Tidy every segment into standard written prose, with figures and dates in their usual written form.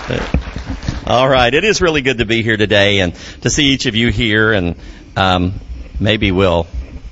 All right. It is really good to be here today and to see each of you here, and maybe we'll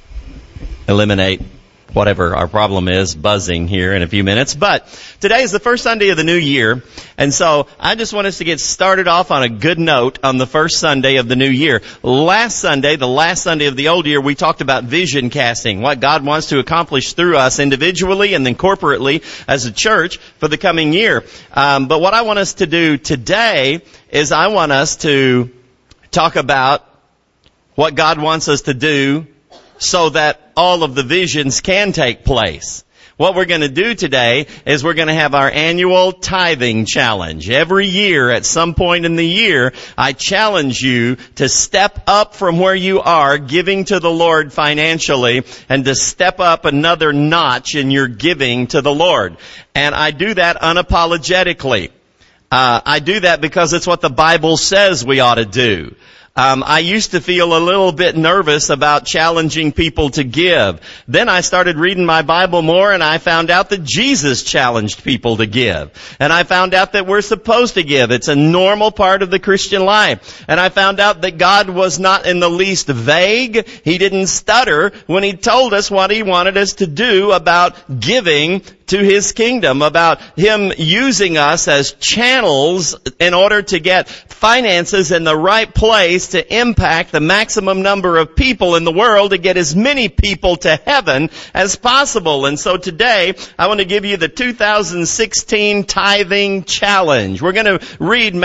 eliminate whatever our problem is, buzzing here in a few minutes. But today is the first Sunday of the new year, and so I just want us to get started off on a good note on the first Sunday of the new year. Last Sunday, the last Sunday of the old year, we talked about vision casting, what God wants to accomplish through us individually and then corporately as a church for the coming year. But what I want us to do today is I want us to talk about what God wants us to do so that all of the visions can take place. What we're going to do today is we're going to have our annual tithing challenge. Every year, at some point in the year, I challenge you to step up from where you are giving to the Lord financially and to step up another notch in your giving to the Lord. And I do that unapologetically. I do that because it's what the Bible says we ought to do. I used to feel a little bit nervous about challenging people to give. Then I started reading my Bible more, and I found out that Jesus challenged people to give. And I found out that we're supposed to give. It's a normal part of the Christian life. And I found out that God was not in the least vague. He didn't stutter when He told us what He wanted us to do about giving to His kingdom, about Him using us as channels in order to get finances in the right place to impact the maximum number of people in the world, to get as many people to heaven as possible. And so today, I want to give you the 2016 Tithing Challenge. We're going to read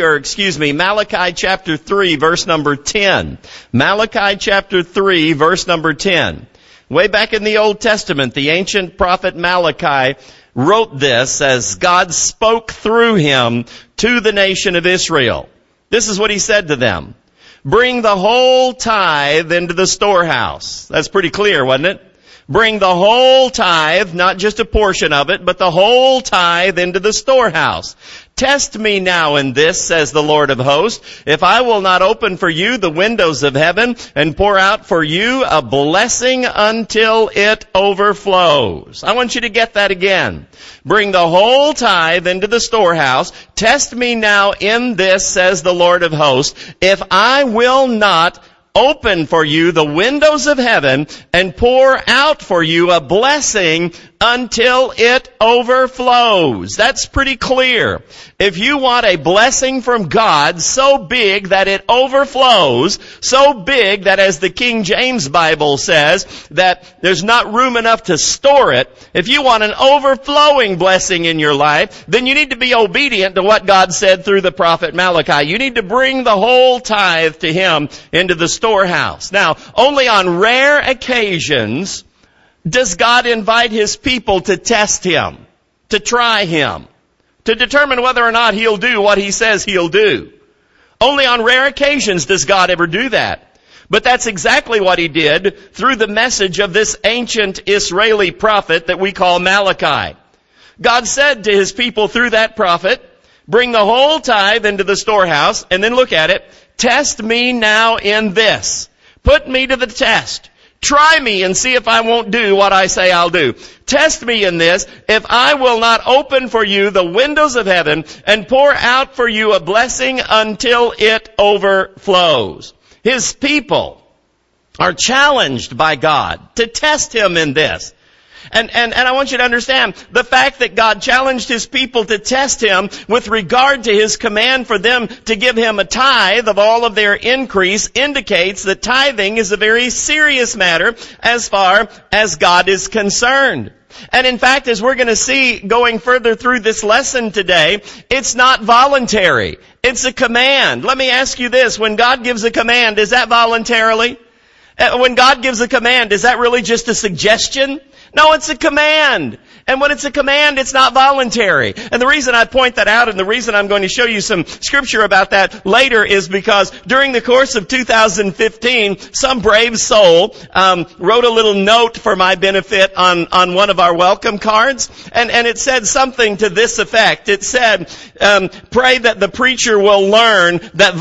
Malachi chapter 3, verse number 10. Malachi chapter 3, verse number 10. Way back in the Old Testament, the ancient prophet Malachi wrote this as God spoke through him to the nation of Israel. This is what he said to them. Bring the whole tithe into the storehouse. That's pretty clear, wasn't it? Bring the whole tithe, not just a portion of it, but the whole tithe into the storehouse. Test me now in this, says the Lord of hosts, if I will not open for you the windows of heaven and pour out for you a blessing until it overflows. I want you to get that again. Bring the whole tithe into the storehouse. Test me now in this, says the Lord of hosts, if I will not open for you the windows of heaven and pour out for you a blessing until it overflows. That's pretty clear. If you want a blessing from God so big that it overflows, so big that, as the King James Bible says, that there's not room enough to store it, if you want an overflowing blessing in your life, then you need to be obedient to what God said through the prophet Malachi. You need to bring the whole tithe to Him into the storehouse. Now, only on rare occasions does God invite His people to test Him, to try Him, to determine whether or not He'll do what He says He'll do. Only on rare occasions does God ever do that. But that's exactly what He did through the message of this ancient Israeli prophet that we call Malachi. God said to His people through that prophet, bring the whole tithe into the storehouse, and then look at it, test me now in this. Put me to the test. Try me and see if I won't do what I say I'll do. Test me in this, if I will not open for you the windows of heaven and pour out for you a blessing until it overflows. His people are challenged by God to test Him in this. And I want you to understand, the fact that God challenged His people to test Him with regard to His command for them to give Him a tithe of all of their increase indicates that tithing is a very serious matter as far as God is concerned. And in fact, as we're going to see going further through this lesson today, it's not voluntary. It's a command. Let me ask you this. When God gives a command, is that voluntarily? When God gives a command, is that really just a suggestion? No, it's a command. And when it's a command, it's not voluntary. And the reason I point that out, and the reason I'm going to show you some scripture about that later, is because during the course of 2015, some brave soul wrote a little note for my benefit on one of our welcome cards. And it said something to this effect. It said, pray that the preacher will learn that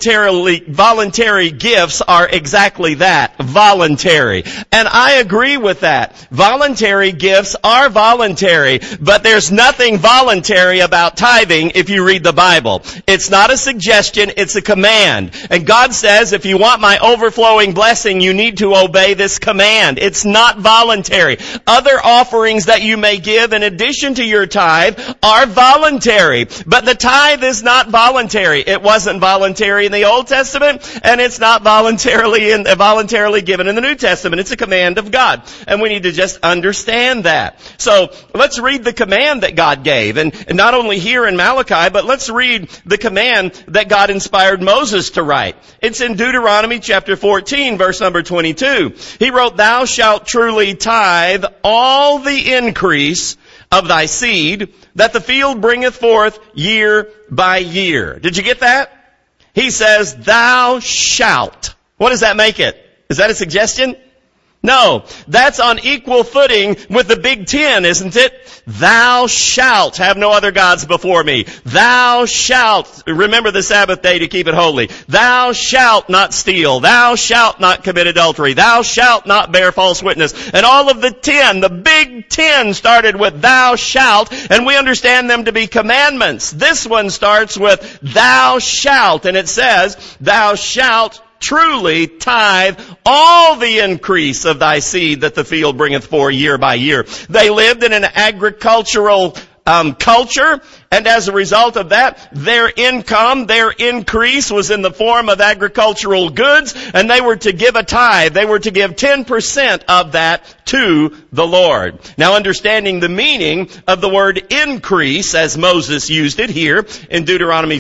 voluntary gifts are exactly that, voluntary. And I agree with that. Voluntary gifts are voluntary. voluntary. But there's nothing voluntary about tithing if you read the Bible. It's not a suggestion, it's a command. And God says, if you want my overflowing blessing, you need to obey this command. It's not voluntary. Other offerings that you may give in addition to your tithe are voluntary. But the tithe is not voluntary. It wasn't voluntary in the Old Testament, and it's not voluntarily given in the New Testament. It's a command of God. And we need to just understand that. So let's read the command that God gave. And not only here in Malachi, but let's read the command that God inspired Moses to write. It's in Deuteronomy chapter 14, verse number 22. He wrote, "Thou shalt truly tithe all the increase of thy seed that the field bringeth forth year by year." Did you get that? He says, thou shalt. What does that make it? Is that a suggestion? No, that's on equal footing with the Big Ten, isn't it? Thou shalt have no other gods before me. Thou shalt remember the Sabbath day to keep it holy. Thou shalt not steal. Thou shalt not commit adultery. Thou shalt not bear false witness. And all of the 10, the Big Ten started with thou shalt, and we understand them to be commandments. This one starts with thou shalt, and it says, thou shalt truly tithe all the increase of thy seed that the field bringeth forth year by year. They lived in an agricultural culture, and as a result of that, their income, their increase was in the form of agricultural goods, and they were to give a tithe. They were to give 10% of that to the Lord. Now, understanding the meaning of the word increase, as Moses used it here in Deuteronomy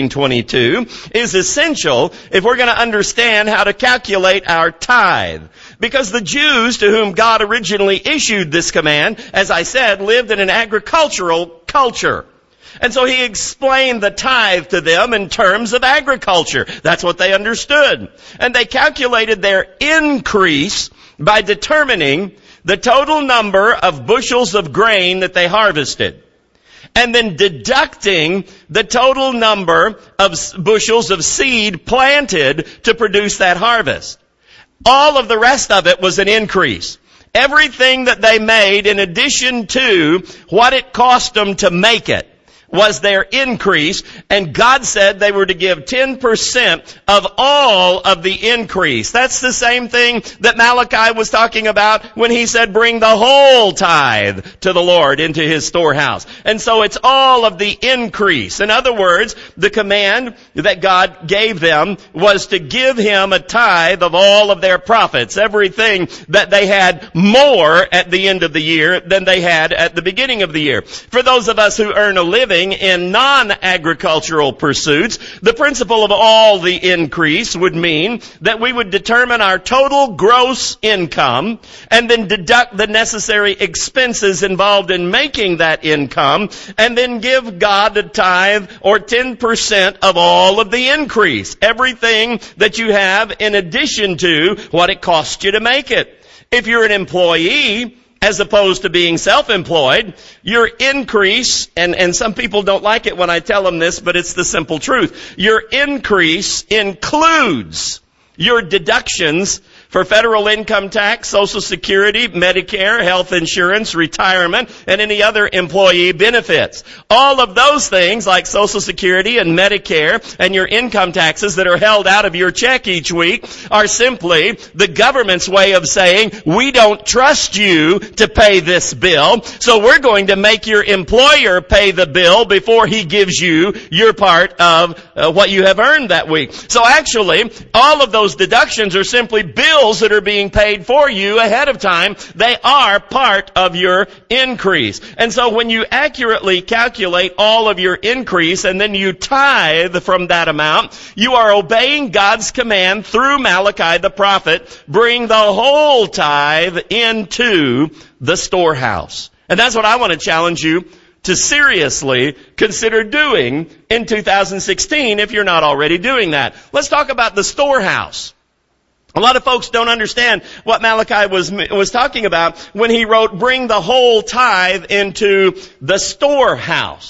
14:22, is essential if we're going to understand how to calculate our tithe. Because the Jews to whom God originally issued this command, as I said, lived in an agricultural culture. And so he explained the tithe to them in terms of agriculture. That's what they understood. And they calculated their increase by determining the total number of bushels of grain that they harvested, and then deducting the total number of bushels of seed planted to produce that harvest. All of the rest of it was an increase. Everything that they made in addition to what it cost them to make it was their increase, and God said they were to give 10% of all of the increase. That's the same thing that Malachi was talking about when he said, bring the whole tithe to the Lord into his storehouse. And so it's all of the increase. In other words, the command that God gave them was to give him a tithe of all of their profits, everything that they had more at the end of the year than they had at the beginning of the year. For those of us who earn a living in non-agricultural pursuits, the principle of all the increase would mean that we would determine our total gross income and then deduct the necessary expenses involved in making that income, and then give God a tithe or 10% of all of the increase. Everything that you have in addition to what it costs you to make it. If you're an employee, as opposed to being self-employed, your increase, and some people don't like it when I tell them this, but it's the simple truth. Your increase includes your deductions for federal income tax, Social Security, Medicare, health insurance, retirement, and any other employee benefits. All of those things like Social Security and Medicare and your income taxes that are held out of your check each week are simply the government's way of saying, we don't trust you to pay this bill, so we're going to make your employer pay the bill before he gives you your part of what you have earned that week. So actually, all of those deductions are simply bills that are being paid for you ahead of time. They are part of your increase. And so when you accurately calculate all of your increase and then you tithe from that amount, you are obeying God's command through Malachi the prophet, bring the whole tithe into the storehouse. And that's what I want to challenge you to seriously consider doing in 2016 if you're not already doing that. Let's talk about the storehouse. A lot of folks don't understand what Malachi was talking about when he wrote, bring the whole tithe into the storehouse.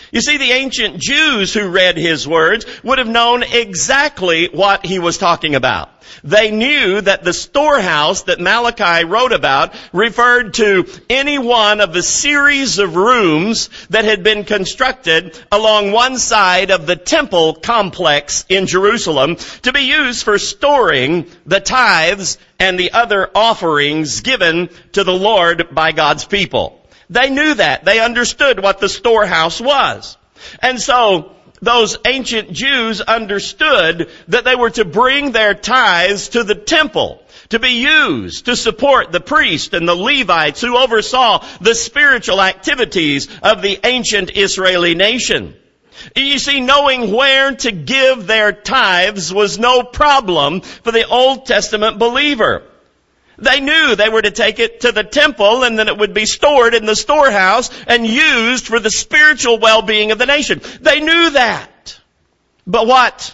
You see, the ancient Jews who read his words would have known exactly what he was talking about. They knew that the storehouse that Malachi wrote about referred to any one of the series of rooms that had been constructed along one side of the temple complex in Jerusalem to be used for storing the tithes and the other offerings given to the Lord by God's people. They knew that. They understood what the storehouse was. And so, those ancient Jews understood that they were to bring their tithes to the temple, to be used to support the priests and the Levites who oversaw the spiritual activities of the ancient Israeli nation. You see, knowing where to give their tithes was no problem for the Old Testament believer. They knew they were to take it to the temple and then it would be stored in the storehouse and used for the spiritual well-being of the nation. They knew that. But what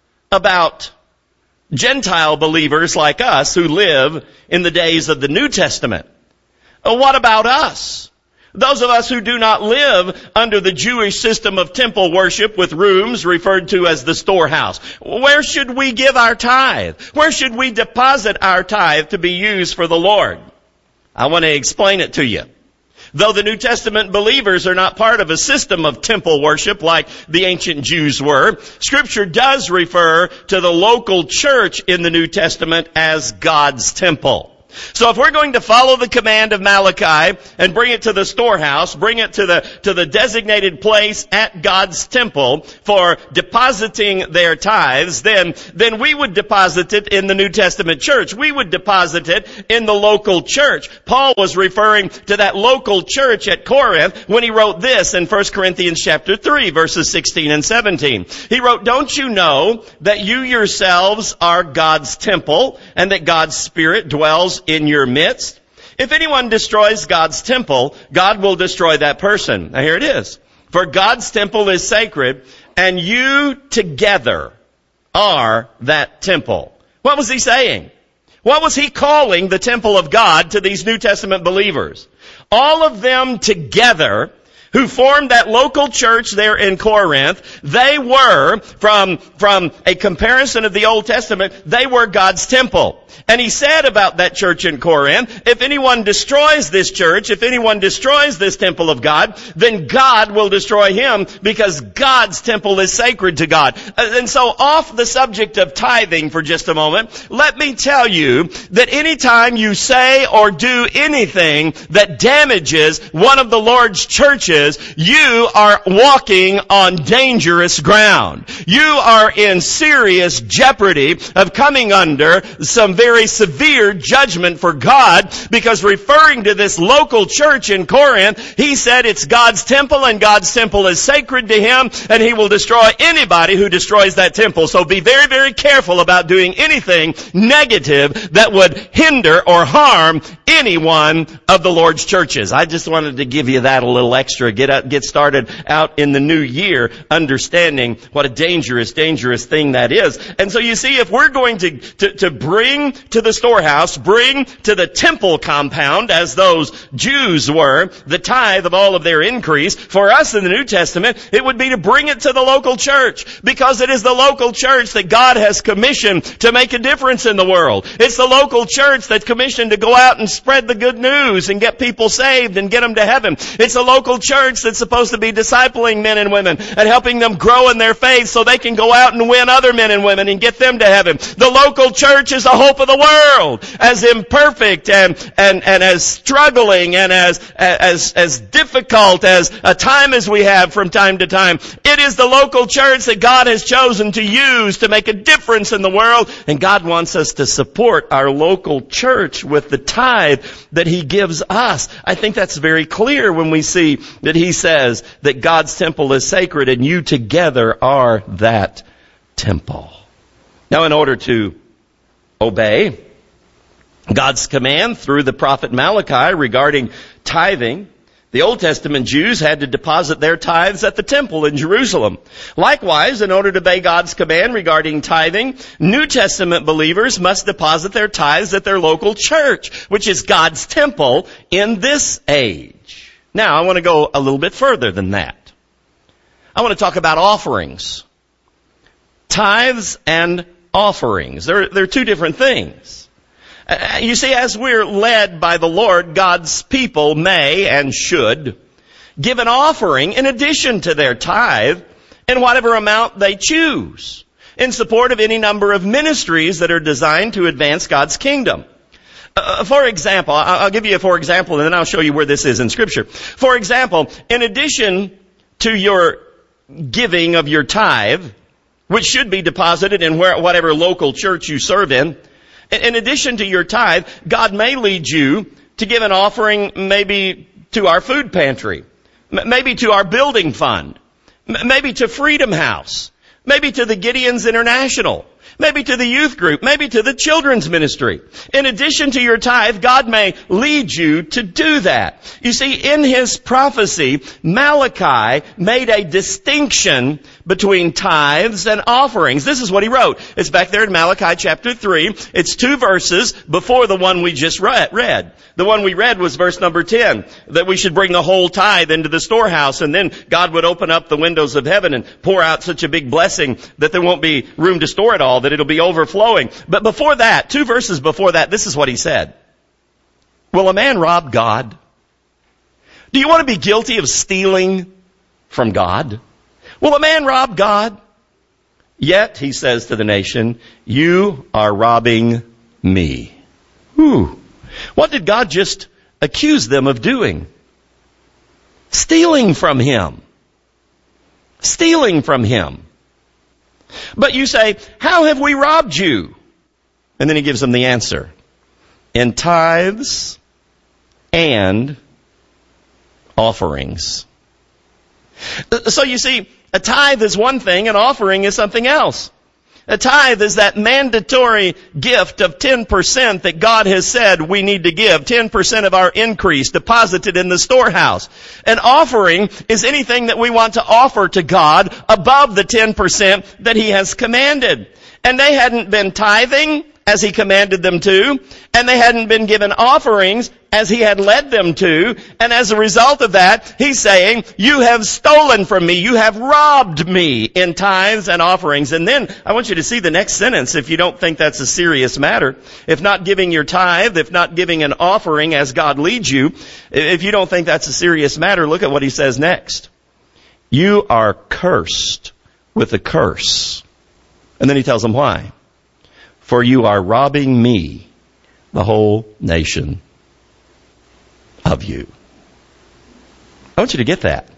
about Gentile believers like us who live in the days of the New Testament? What about us? Those of us who do not live under the Jewish system of temple worship with rooms referred to as the storehouse. Where should we give our tithe? Where should we deposit our tithe to be used for the Lord? I want to explain it to you. Though the New Testament believers are not part of a system of temple worship like the ancient Jews were, Scripture does refer to the local church in the New Testament as God's temple. So if we're going to follow the command of Malachi and bring it to the storehouse, bring it to the designated place at God's temple for depositing their tithes, then we would deposit it in the New Testament church. We would deposit it in the local church. Paul was referring to that local church at Corinth when he wrote this in 1 Corinthians chapter 3, verses 16 and 17. He wrote, "Don't you know that you yourselves are God's temple and that God's Spirit dwells in your midst? If anyone destroys God's temple, God will destroy that person." Now here it is. "For God's temple is sacred, and you together are that temple." What was he saying? What was he calling the temple of God to these New Testament believers? All of them together who formed that local church there in Corinth, they were, from a comparison of the Old Testament, they were God's temple. And he said about that church in Corinth, if anyone destroys this church, if anyone destroys this temple of God, then God will destroy him because God's temple is sacred to God. And so off the subject of tithing for just a moment, let me tell you that anytime you say or do anything that damages one of the Lord's churches, you are walking on dangerous ground. You are in serious jeopardy of coming under some very severe judgment for God, because referring to this local church in Corinth, he said it's God's temple and God's temple is sacred to him and he will destroy anybody who destroys that temple. So be very, very careful about doing anything negative that would hinder or harm any one of the Lord's churches. I just wanted to give you that a little extra. Get started out in the new year understanding what a dangerous, dangerous thing that is. And so you see, if we're going to bring to the storehouse, bring to the temple compound, as those Jews were, the tithe of all of their increase, for us in the New Testament, it would be to bring it to the local church, because it is the local church that God has commissioned to make a difference in the world. It's the local church that's commissioned to go out and spread the good news and get people saved and get them to heaven. It's the local church that's supposed to be discipling men and women and helping them grow in their faith so they can go out and win other men and women and get them to heaven. The local church is the hope of the world. As imperfect and as struggling and as difficult as a time as we have from time to time, it is the local church that God has chosen to use to make a difference in the world. And God wants us to support our local church with the tithe that He gives us. I think that's very clear when we see that He says that God's temple is sacred and you together are that temple. Now, in order to obey God's command through the prophet Malachi regarding tithing, the Old Testament Jews had to deposit their tithes at the temple in Jerusalem. Likewise, in order to obey God's command regarding tithing, New Testament believers must deposit their tithes at their local church, which is God's temple in this age. Now, I want to go a little bit further than that. I want to talk about offerings. Tithes and offerings. They're two different things. You see, as we're led by the Lord, God's people may and should give an offering in addition to their tithe in whatever amount they choose in support of any number of ministries that are designed to advance God's kingdom. For example, I'll give you a for example, and then I'll show you where this is in Scripture. For example, in addition to your giving of your tithe, which should be deposited in whatever local church you serve in addition to your tithe, God may lead you to give an offering maybe to our food pantry, maybe to our building fund, maybe to Freedom House, maybe to the Gideon's International, maybe to the youth group, maybe to the children's ministry. In addition to your tithe, God may lead you to do that. You see, in his prophecy, Malachi made a distinction between tithes and offerings. This is what he wrote. It's back there in Malachi chapter 3. It's 2 verses before the one we just read. The one we read was verse number 10, that we should bring the whole tithe into the storehouse, and then God would open up the windows of heaven and pour out such a big blessing that there won't be room to store it all, that it'll be overflowing. But before that, 2 verses before that, this is what he said. Will a man rob God? Do you want to be guilty of stealing from God? Will a man rob God? Yet, he says to the nation, you are robbing me. Whew. What did God just accuse them of doing? Stealing from him. Stealing from him. But you say, how have we robbed you? And then he gives them the answer. In tithes and offerings. So you see, a tithe is one thing, an offering is something else. A tithe is that mandatory gift of 10% that God has said we need to give. 10% of our increase deposited in the storehouse. An offering is anything that we want to offer to God above the 10% that he has commanded. And they hadn't been tithing as he commanded them to, and they hadn't been given offerings as he had led them to, and as a result of that, he's saying, you have stolen from me, you have robbed me in tithes and offerings. And then, I want you to see the next sentence if you don't think that's a serious matter. If not giving your tithe, if not giving an offering as God leads you, if you don't think that's a serious matter, look at what he says next. You are cursed with a curse. And then he tells them why. For you are robbing me, the whole nation, of you. I want you to get that.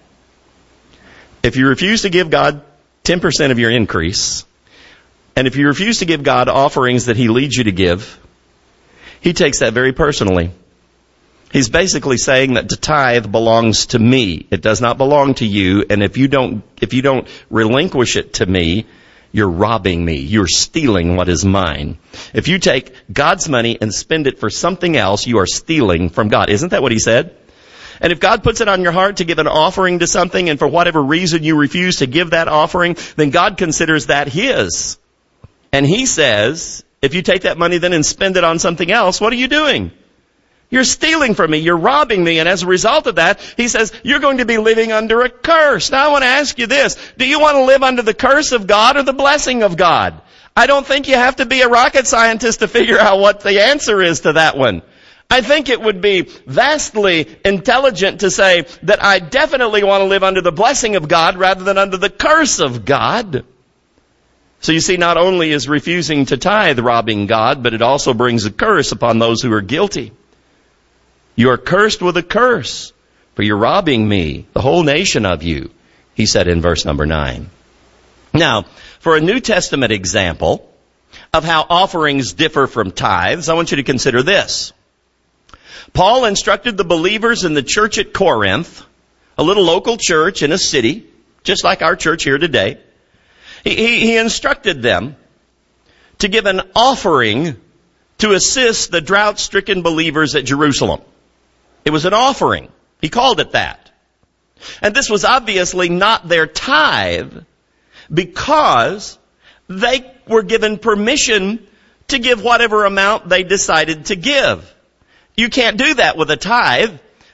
If you refuse to give God 10% of your increase, and if you refuse to give God offerings that he leads you to give, he takes that very personally. He's basically saying that the tithe belongs to me. It does not belong to you, and if you don't relinquish it to me, you're robbing me. You're stealing what is mine. If you take God's money and spend it for something else, you are stealing from God. Isn't that what he said? And if God puts it on your heart to give an offering to something, and for whatever reason you refuse to give that offering, then God considers that his. And he says, if you take that money then and spend it on something else, what are you doing? You're stealing from me. You're robbing me. And as a result of that, he says, you're going to be living under a curse. Now I want to ask you this. Do you want to live under the curse of God or the blessing of God? I don't think you have to be a rocket scientist to figure out what the answer is to that one. I think it would be vastly intelligent to say that I definitely want to live under the blessing of God rather than under the curse of God. So you see, not only is refusing to tithe robbing God, but it also brings a curse upon those who are guilty. You are cursed with a curse, for you're robbing me, the whole nation of you, he said in verse number 9. Now, for a New Testament example of how offerings differ from tithes, I want you to consider this. Paul instructed the believers in the church at Corinth, a little local church in a city, just like our church here today. He instructed them to give an offering to assist the drought-stricken believers at Jerusalem. It was an offering. He called it that. And this was obviously not their tithe because they were given permission to give whatever amount they decided to give. You can't do that with a tithe.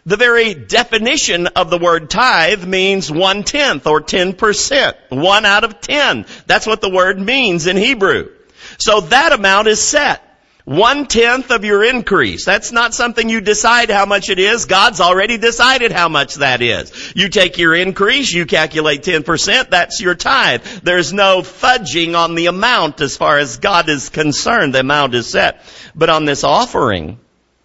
The very definition of the word tithe means 1/10 or 10%. 1 out of 10. That's what the word means in Hebrew. So that amount is set. 1/10 of your increase. That's not something you decide how much it is. God's already decided how much that is. You take your increase, you calculate 10%, that's your tithe. There's no fudging on the amount as far as God is concerned. The amount is set. But on this offering,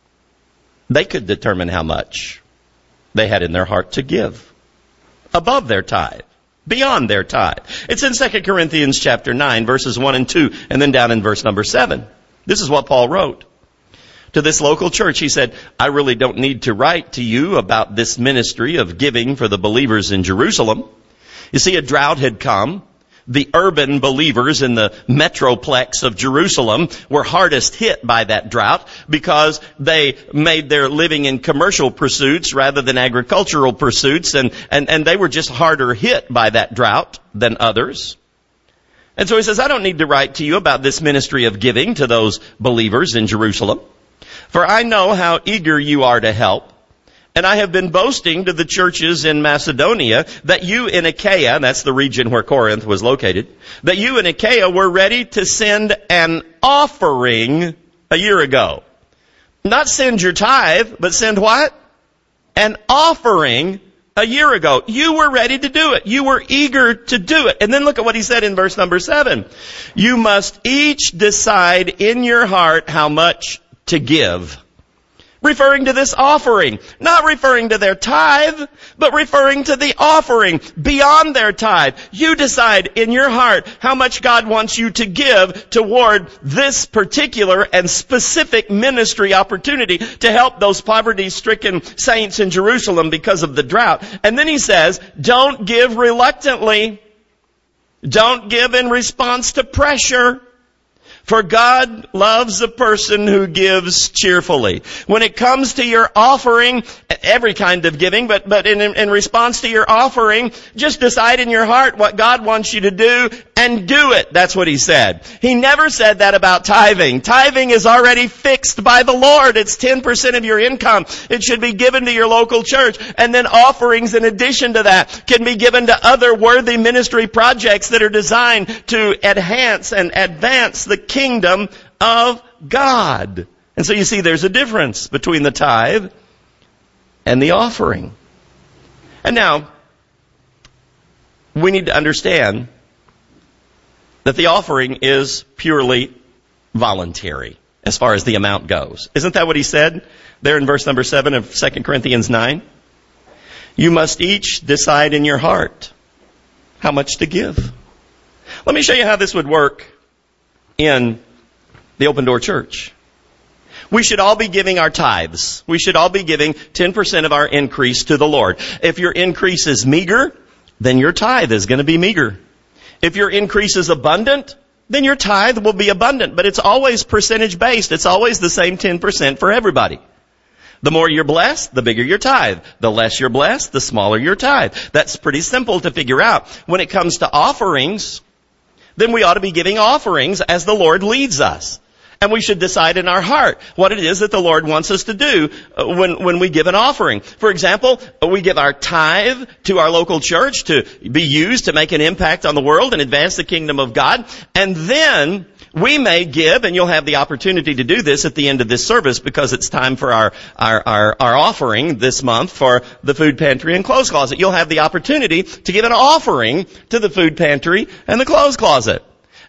they could determine how much they had in their heart to give. Above their tithe. Beyond their tithe. It's in 2 Corinthians chapter 9, verses 1 and 2, and then down in verse number 7. This is what Paul wrote. To this local church, he said, I really don't need to write to you about this ministry of giving for the believers in Jerusalem. You see, a drought had come. The urban believers in the metroplex of Jerusalem were hardest hit by that drought because they made their living in commercial pursuits rather than agricultural pursuits, and they were just harder hit by that drought than others. And so he says, I don't need to write to you about this ministry of giving to those believers in Jerusalem, for I know how eager you are to help. And I have been boasting to the churches in Macedonia that you in Achaia, that's the region where Corinth was located, that you in Achaia were ready to send an offering a year ago. Not send your tithe, but send what? An offering a year ago. You were ready to do it. You were eager to do it. And then look at what he said in verse number 7. You must each decide in your heart how much to give. Referring to this offering. Not referring to their tithe, but referring to the offering beyond their tithe. You decide in your heart how much God wants you to give toward this particular and specific ministry opportunity to help those poverty-stricken saints in Jerusalem because of the drought. And then he says, don't give reluctantly. Don't give in response to pressure. For God loves a person who gives cheerfully. When it comes to your offering, every kind of giving, but in response to your offering, just decide in your heart what God wants you to do and do it. That's what he said. He never said that about tithing. Tithing is already fixed by the Lord. It's 10% of your income. It should be given to your local church. And then offerings in addition to that can be given to other worthy ministry projects that are designed to enhance and advance the kingdom of God. And so you see there's a difference between the tithe and the offering. And now, we need to understand that the offering is purely voluntary as far as the amount goes. Isn't that what he said there in verse number 7 of 2 Corinthians 9? You must each decide in your heart how much to give. Let me show you how this would work in the Open Door Church. We should all be giving our tithes. We should all be giving 10% of our increase to the Lord. If your increase is meager, then your tithe is going to be meager. If your increase is abundant, then your tithe will be abundant. But it's always percentage based. It's always the same 10% for everybody. The more you're blessed, the bigger your tithe. The less you're blessed, the smaller your tithe. That's pretty simple to figure out. When it comes to offerings, then we ought to be giving offerings as the Lord leads us. And we should decide in our heart what it is that the Lord wants us to do when we give an offering. For example, we give our tithe to our local church to be used to make an impact on the world and advance the kingdom of God. And then we may give, and you'll have the opportunity to do this at the end of this service because it's time for our offering this month for the food pantry and clothes closet. You'll have the opportunity to give an offering to the food pantry and the clothes closet.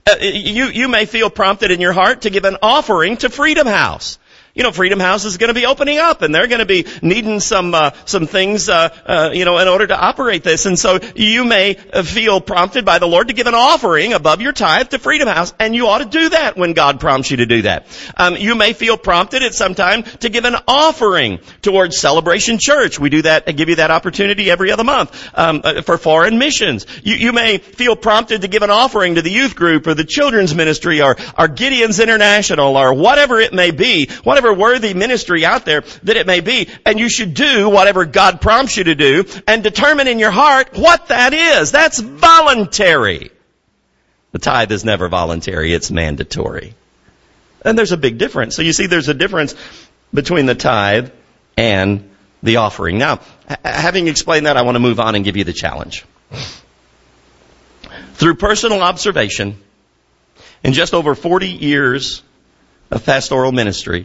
You may feel prompted in your heart to give an offering to Freedom House. You know, Freedom House is going to be opening up, and they're going to be needing some things, in order to operate this. And so you may feel prompted by the Lord to give an offering above your tithe to Freedom House, and you ought to do that when God prompts you to do that. You may feel prompted at some time to give an offering towards Celebration Church. We do that and give you that opportunity every other month, for foreign missions. You may feel prompted to give an offering to the youth group or the children's ministry or Gideon's International or whatever it may be, whatever worthy ministry out there that it may be, and you should do whatever God prompts you to do and determine in your heart what that is. That's voluntary. The tithe is never voluntary, it's mandatory. And there's a big difference. So you see there's a difference between the tithe and the offering. Now, having explained that, I want to move on and give you the challenge. Through personal observation, in just over 40 years of pastoral ministry,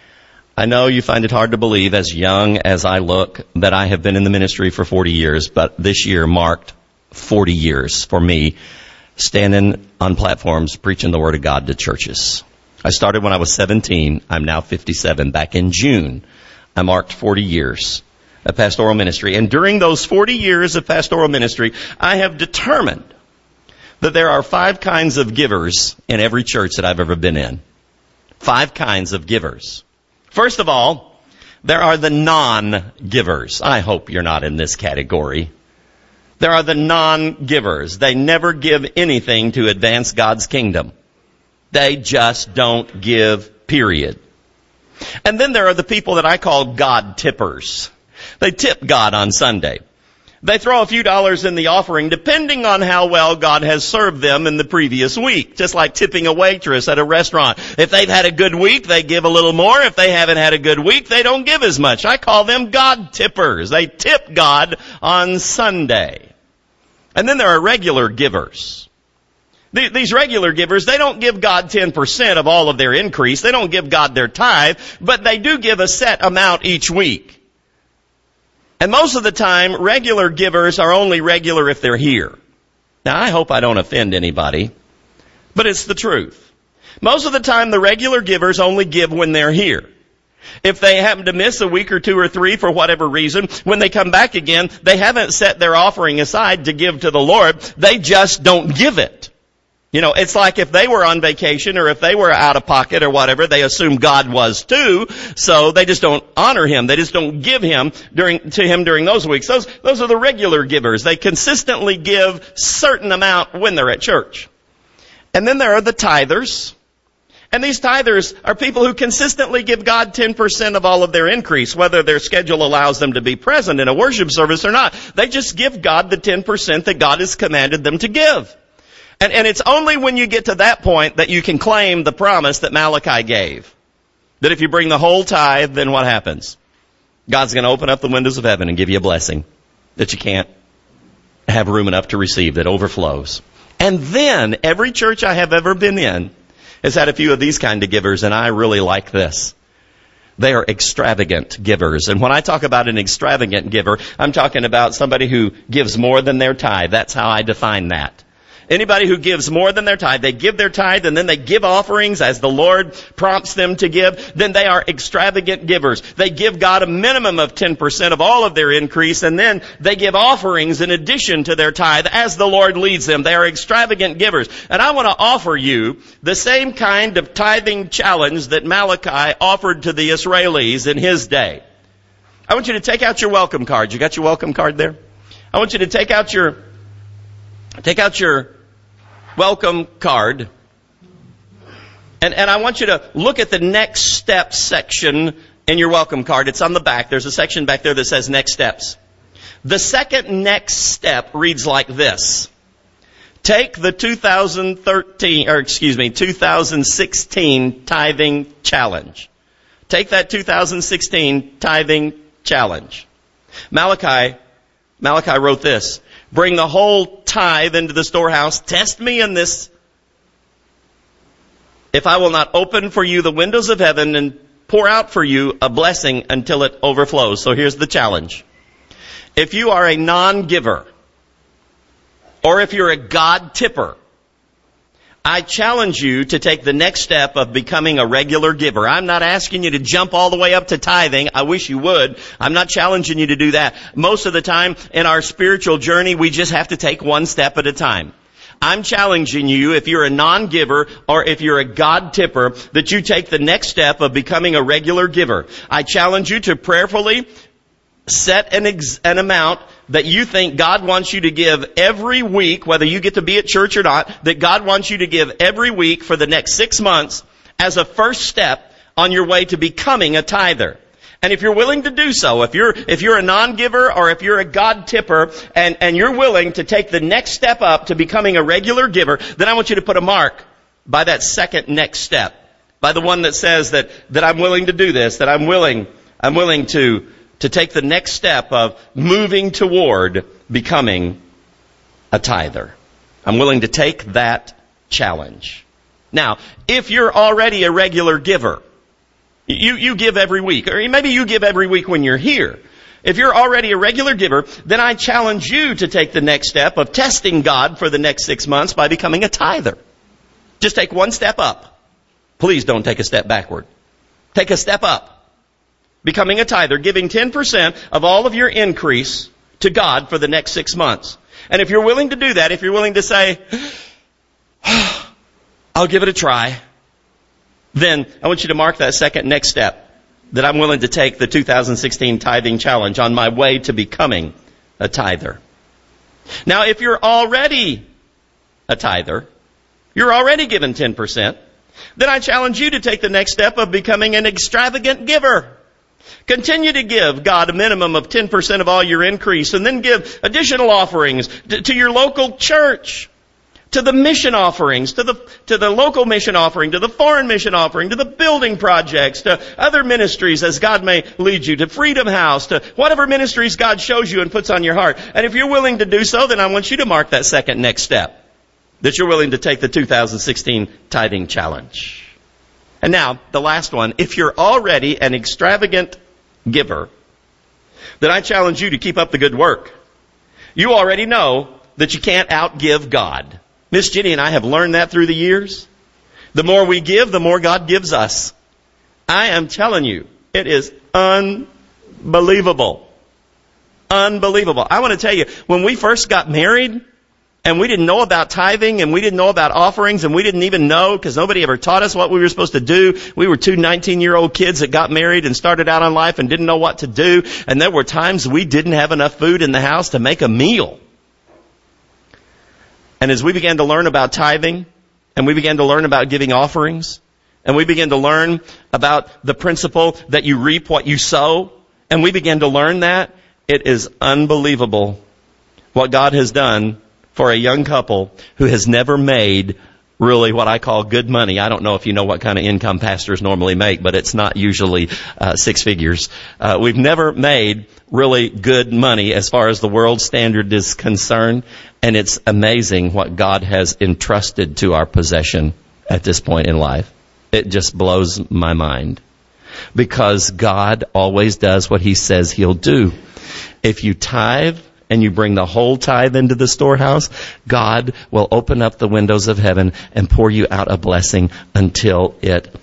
I know you find it hard to believe, as young as I look, that I have been in the ministry for 40 years, but this year marked 40 years for me standing on platforms preaching the Word of God to churches. I started when I was 17. I'm now 57. Back in June, I marked 40 years of pastoral ministry. And during those 40 years of pastoral ministry, I have determined that there are 5 kinds of givers in every church that I've ever been in. 5 kinds of givers. First of all, there are the non-givers. I hope you're not in this category. There are the non-givers. They never give anything to advance God's kingdom. They just don't give, period. And then there are the people that I call God tippers. They tip God on Sunday. They throw a few dollars in the offering depending on how well God has served them in the previous week. Just like tipping a waitress at a restaurant. If they've had a good week, they give a little more. If they haven't had a good week, they don't give as much. I call them God tippers. They tip God on Sunday. And then there are regular givers. These regular givers, they don't give God 10% of all of their increase. They don't give God their tithe, but they do give a set amount each week. And most of the time, regular givers are only regular if they're here. Now, I hope I don't offend anybody, but it's the truth. Most of the time, the regular givers only give when they're here. If they happen to miss a week or 2 or 3 for whatever reason, when they come back again, they haven't set their offering aside to give to the Lord. They just don't give it. You know, it's like if they were on vacation or if they were out of pocket or whatever, they assume God was too, so they just don't honor Him. They just don't give to Him during those weeks. Those are the regular givers. They consistently give certain amount when they're at church. And then there are the tithers. And these tithers are people who consistently give God 10% of all of their increase, whether their schedule allows them to be present in a worship service or not. They just give God the 10% that God has commanded them to give. And it's only when you get to that point that you can claim the promise that Malachi gave. That if you bring the whole tithe, then what happens? God's going to open up the windows of heaven and give you a blessing that you can't have room enough to receive, that overflows. And then every church I have ever been in has had a few of these kind of givers, and I really like this. They are extravagant givers. And when I talk about an extravagant giver, I'm talking about somebody who gives more than their tithe. That's how I define that. Anybody who gives more than their tithe, they give their tithe and then they give offerings as the Lord prompts them to give, then they are extravagant givers. They give God a minimum of 10% of all of their increase, and then they give offerings in addition to their tithe as the Lord leads them. They are extravagant givers. And I want to offer you the same kind of tithing challenge that Malachi offered to the Israelis in his day. I want you to take out your welcome card. You got your welcome card there? I want you to take out your welcome card, and I want you to look at the next steps section in your welcome card. It's on the back. There's a section back there that says next steps. The second next step reads like this. Take the 2016 tithing challenge. Take that 2016 tithing challenge. Malachi wrote this. Bring the whole tithe into the storehouse. Test me in this. If I will not open for you the windows of heaven and pour out for you a blessing until it overflows. So here's the challenge. If you are a non-giver, or if you're a God tipper, I challenge you to take the next step of becoming a regular giver. I'm not asking you to jump all the way up to tithing. I wish you would. I'm not challenging you to do that. Most of the time in our spiritual journey, we just have to take one step at a time. I'm challenging you, if you're a non-giver or if you're a God tipper, that you take the next step of becoming a regular giver. I challenge you to prayerfully set an amount that you think God wants you to give every week, whether you get to be at church or not, that God wants you to give every week for the next 6 months as a first step on your way to becoming a tither. And if you're willing to do so, if you're a non-giver or if you're a God tipper and you're willing to take the next step up to becoming a regular giver, then I want you to put a mark by that second next step, by the one that says that I'm willing to do this, that I'm willing to to take the next step of moving toward becoming a tither. I'm willing to take that challenge. Now, if you're already a regular giver, you give every week, or maybe you give every week when you're here. If you're already a regular giver, then I challenge you to take the next step of testing God for the next 6 months by becoming a tither. Just take one step up. Please don't take a step backward. Take a step up. Becoming a tither, giving 10% of all of your increase to God for the next 6 months. And if you're willing to do that, if you're willing to say, I'll give it a try, then I want you to mark that second next step, that I'm willing to take the 2016 tithing challenge on my way to becoming a tither. Now, if you're already a tither, you're already given 10%, then I challenge you to take the next step of becoming an extravagant giver. Continue to give God a minimum of 10% of all your increase, and then give additional offerings to your local church, to the mission offerings, to the local mission offering, to the foreign mission offering, to the building projects, to other ministries as God may lead you, to Freedom House, to whatever ministries God shows you and puts on your heart. And if you're willing to do so, then I want you to mark that second next step, that you're willing to take the 2016 tithing challenge. And now, the last one, if you're already an extravagant giver, then I challenge you to keep up the good work. You already know that you can't outgive God. Miss Jenny and I have learned that through the years. The more we give, the more God gives us. I am telling you, it is unbelievable. Unbelievable. I want to tell you, when we first got married, and we didn't know about tithing, and we didn't know about offerings, and we didn't even know, because nobody ever taught us what we were supposed to do. We were two 19-year-old kids that got married and started out on life and didn't know what to do. And there were times we didn't have enough food in the house to make a meal. And as we began to learn about tithing, and we began to learn about giving offerings, and we began to learn about the principle that you reap what you sow, and we began to learn that, it is unbelievable what God has done for a young couple who has never made really what I call good money. I don't know if you know what kind of income pastors normally make, but it's not usually 6 figures. We've never made really good money as far as the world standard is concerned, and it's amazing what God has entrusted to our possession at this point in life. It just blows my mind, because God always does what He says He'll do. If you tithe, and you bring the whole tithe into the storehouse, God will open up the windows of heaven and pour you out a blessing until it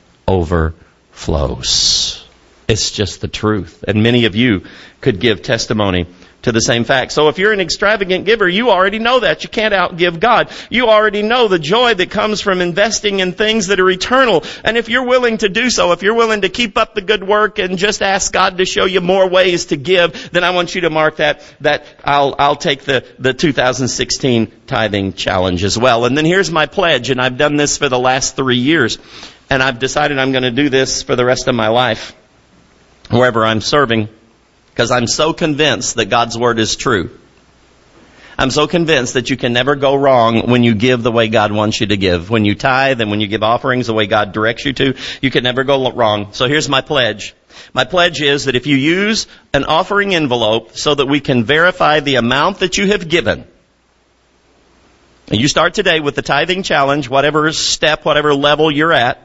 overflows. It's just the truth. And many of you could give testimony to the same fact. So if you're an extravagant giver, you already know that. You can't outgive God. You already know the joy that comes from investing in things that are eternal. And if you're willing to do so, if you're willing to keep up the good work and just ask God to show you more ways to give, then I want you to mark that I'll take the 2016 tithing challenge as well. And then here's my pledge, and I've done this for the last 3 years, and I've decided I'm going to do this for the rest of my life, wherever I'm serving. Because I'm so convinced that God's Word is true. I'm so convinced that you can never go wrong when you give the way God wants you to give. When you tithe and when you give offerings the way God directs you to, you can never go wrong. So here's my pledge. My pledge is that if you use an offering envelope so that we can verify the amount that you have given, and you start today with the tithing challenge, whatever step, whatever level you're at,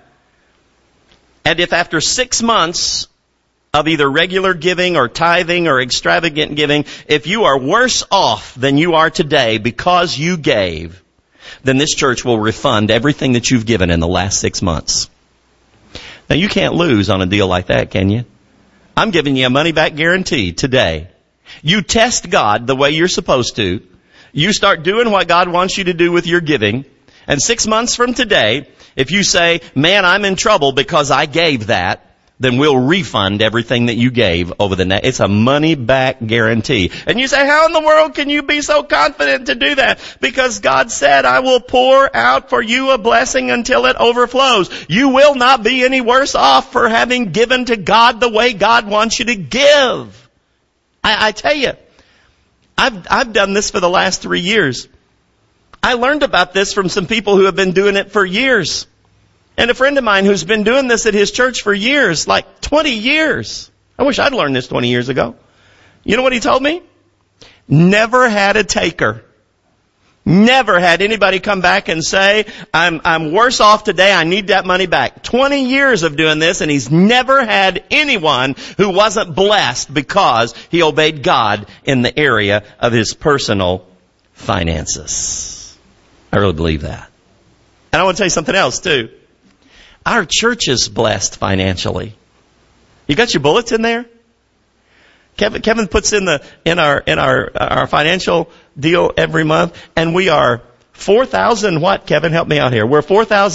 and if after 6 months of either regular giving or tithing or extravagant giving, if you are worse off than you are today because you gave, then this church will refund everything that you've given in the last 6 months. Now, you can't lose on a deal like that, can you? I'm giving you a money-back guarantee today. You test God the way you're supposed to. You start doing what God wants you to do with your giving. And 6 months from today, if you say, man, I'm in trouble because I gave that, then we'll refund everything that you gave over the next. It's a money-back guarantee. And you say, how in the world can you be so confident to do that? Because God said, I will pour out for you a blessing until it overflows. You will not be any worse off for having given to God the way God wants you to give. I tell you, I've done this for the last 3 years. I learned about this from some people who have been doing it for years. And a friend of mine who's been doing this at his church for years, like 20 years. I wish I'd learned this 20 years ago. You know what he told me? Never had a taker. Never had anybody come back and say, I'm worse off today, I need that money back. 20 years of doing this, and he's never had anyone who wasn't blessed because he obeyed God in the area of his personal finances. I really believe that. And I want to tell you something else too. Our church is blessed financially. You got your bulletin there? Kevin puts in our financial deal every month, and we are 4,000 what? Kevin, help me out here. We're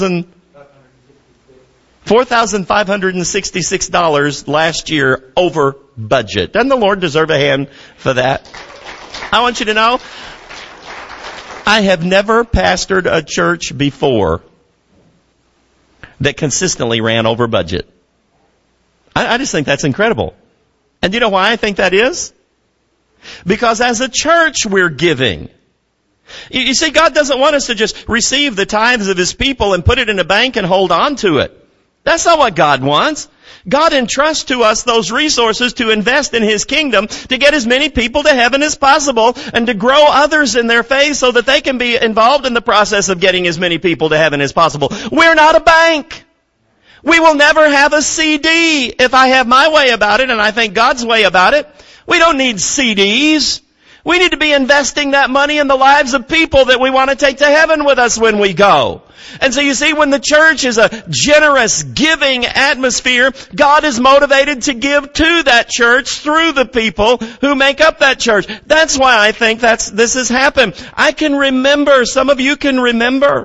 $4,566 last year over budget. Doesn't the Lord deserve a hand for that? I want you to know, I have never pastored a church before that consistently ran over budget. I just think that's incredible. And do you know why I think that is? Because as a church, we're giving. You see, God doesn't want us to just receive the tithes of his people and put it in a bank and hold on to it. That's not what God wants. God entrusts to us those resources to invest in his kingdom, to get as many people to heaven as possible, and to grow others in their faith so that they can be involved in the process of getting as many people to heaven as possible. We're not a bank. We will never have a CD if I have my way about it, and I think God's way about it. We don't need CDs. We need to be investing that money in the lives of people that we want to take to heaven with us when we go. And so you see, when the church is a generous, giving atmosphere, God is motivated to give to that church through the people who make up that church. That's why I think this has happened. I can remember, some of you can remember,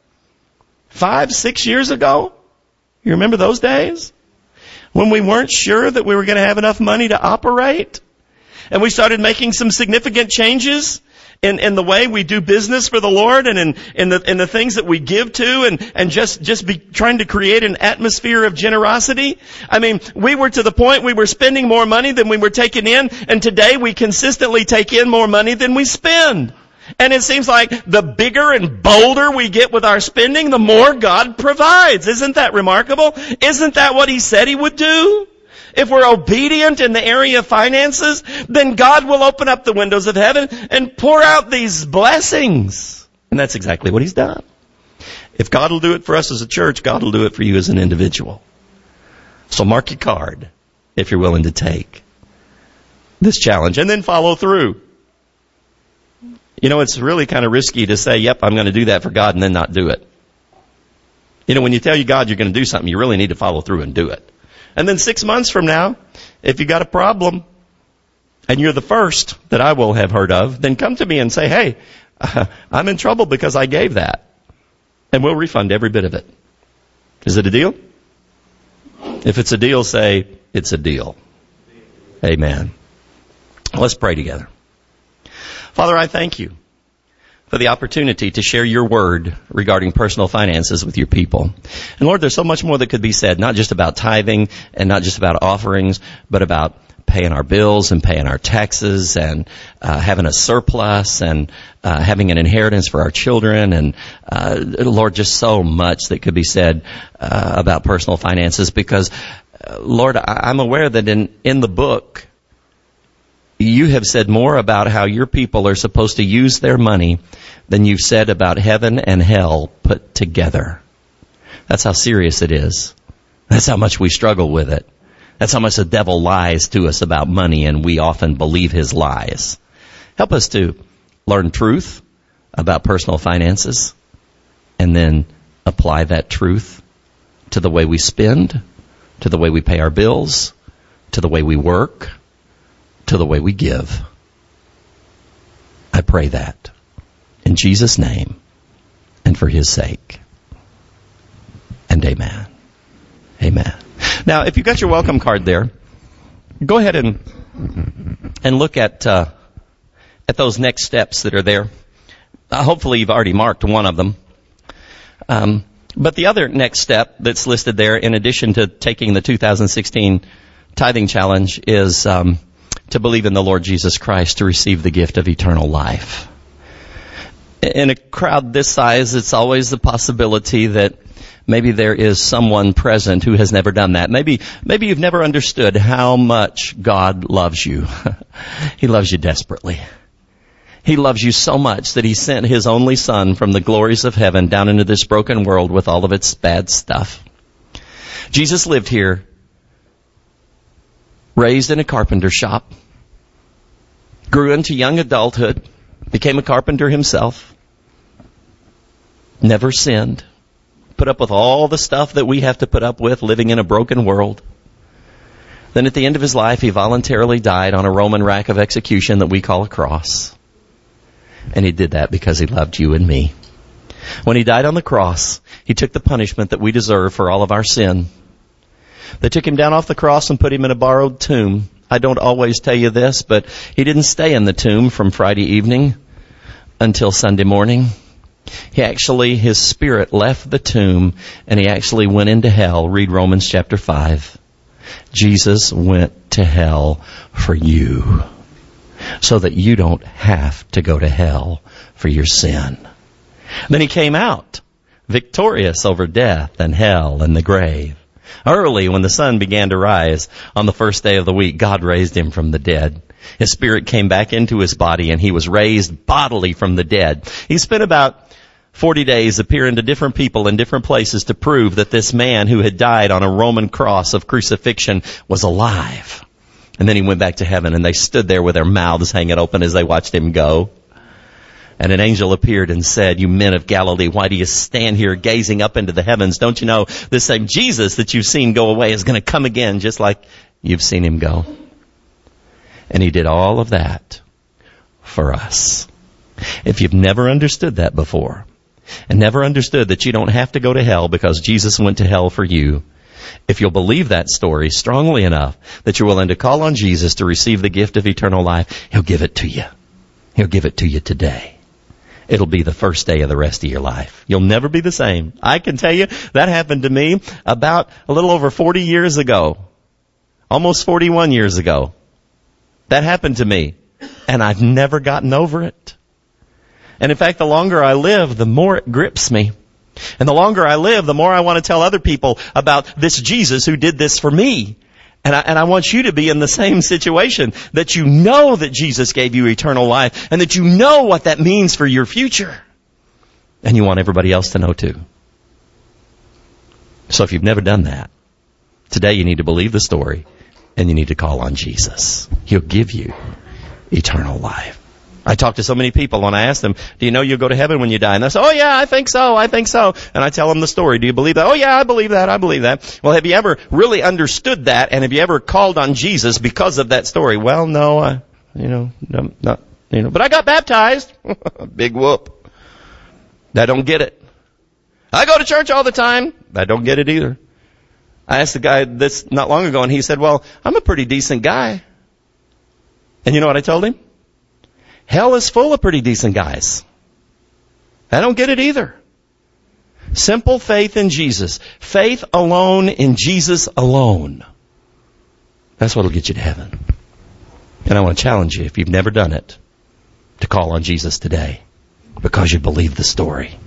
5-6 years ago. You remember those days? When we weren't sure that we were going to have enough money to operate? And we started making some significant changes in the way we do business for the Lord and in the things that we give to and just be trying to create an atmosphere of generosity. I mean, we were to the point we were spending more money than we were taking in, and today we consistently take in more money than we spend. And it seems like the bigger and bolder we get with our spending, the more God provides. Isn't that remarkable? Isn't that what he said he would do? If we're obedient in the area of finances, then God will open up the windows of heaven and pour out these blessings. And that's exactly what he's done. If God will do it for us as a church, God will do it for you as an individual. So mark your card if you're willing to take this challenge and then follow through. You know, it's really kind of risky to say, yep, I'm going to do that for God and then not do it. You know, when you tell you God you're going to do something, you really need to follow through and do it. And then 6 months from now, if you got a problem and you're the first that I will have heard of, then come to me and say, hey, I'm in trouble because I gave that. And we'll refund every bit of it. Is it a deal? If it's a deal, say, it's a deal. Amen. Let's pray together. Father, I thank you for the opportunity to share your word regarding personal finances with your people. And Lord, there's so much more that could be said, not just about tithing and not just about offerings, but about paying our bills and paying our taxes and having a surplus and having an inheritance for our children. And Lord, just so much that could be said about personal finances because, Lord, I'm aware that in the book, you have said more about how your people are supposed to use their money than you've said about heaven and hell put together. That's how serious it is. That's how much we struggle with it. That's how much the devil lies to us about money, and we often believe his lies. Help us to learn truth about personal finances and then apply that truth to the way we spend, to the way we pay our bills, to the way we work, to the way we give. I pray that in Jesus' name and for his sake. And amen. Amen. Now, if you've got your welcome card there, go ahead and look at those next steps that are there. Hopefully you've already marked one of them. But the other next step that's listed there, in addition to taking the 2016 tithing challenge, is to believe in the Lord Jesus Christ to receive the gift of eternal life. In a crowd this size, it's always the possibility that Maybe there is someone present who has never done that. Maybe you've never understood how much God loves you. He loves you desperately. He loves you so much that He sent His only Son from the glories of heaven down into this broken world with all of its bad stuff. Jesus lived here, raised in a carpenter shop, grew into young adulthood, became a carpenter himself, never sinned, put up with all the stuff that we have to put up with living in a broken world. Then at the end of His life, He voluntarily died on a Roman rack of execution that we call a cross. And He did that because He loved you and me. When He died on the cross, He took the punishment that we deserve for all of our sin. They took Him down off the cross and put Him in a borrowed tomb. I don't always tell you this, but He didn't stay in the tomb from Friday evening until Sunday morning. His spirit left the tomb and He actually went into hell. Read Romans chapter 5. Jesus went to hell for you, so that you don't have to go to hell for your sin. Then He came out victorious over death and hell and the grave. Early, when the sun began to rise on the first day of the week, God raised Him from the dead. His spirit came back into His body and He was raised bodily from the dead. He spent about 40 days appearing to different people in different places to prove that this man who had died on a Roman cross of crucifixion was alive. And then He went back to heaven, and they stood there with their mouths hanging open as they watched Him go. And an angel appeared and said, "You men of Galilee, why do you stand here gazing up into the heavens? Don't you know the same Jesus that you've seen go away is going to come again just like you've seen Him go?" And He did all of that for us. If you've never understood that before, and never understood that you don't have to go to hell because Jesus went to hell for you, if you'll believe that story strongly enough that you're willing to call on Jesus to receive the gift of eternal life, He'll give it to you. He'll give it to you today. It'll be the first day of the rest of your life. You'll never be the same. I can tell you that happened to me about a little over 40 years ago. Almost 41 years ago. That happened to me. And I've never gotten over it. And in fact, the longer I live, the more it grips me. And the longer I live, the more I want to tell other people about this Jesus who did this for me. And I want you to be in the same situation, that you know that Jesus gave you eternal life and that you know what that means for your future. And you want everybody else to know too. So if you've never done that, today you need to believe the story and you need to call on Jesus. He'll give you eternal life. I talk to so many people and I ask them, do you know you'll go to heaven when you die? And they say, oh yeah, I think so. And I tell them the story. Do you believe that? Oh yeah, I believe that. Well, have you ever really understood that? And have you ever called on Jesus because of that story? Well, no, but I got baptized. Big whoop. I don't get it. I go to church all the time. I don't get it either. I asked the guy this not long ago and he said, well, I'm a pretty decent guy. And you know what I told him? Hell is full of pretty decent guys. I don't get it either. Simple faith in Jesus. Faith alone in Jesus alone. That's what will get you to heaven. And I want to challenge you, if you've never done it, to call on Jesus today because you believe the story.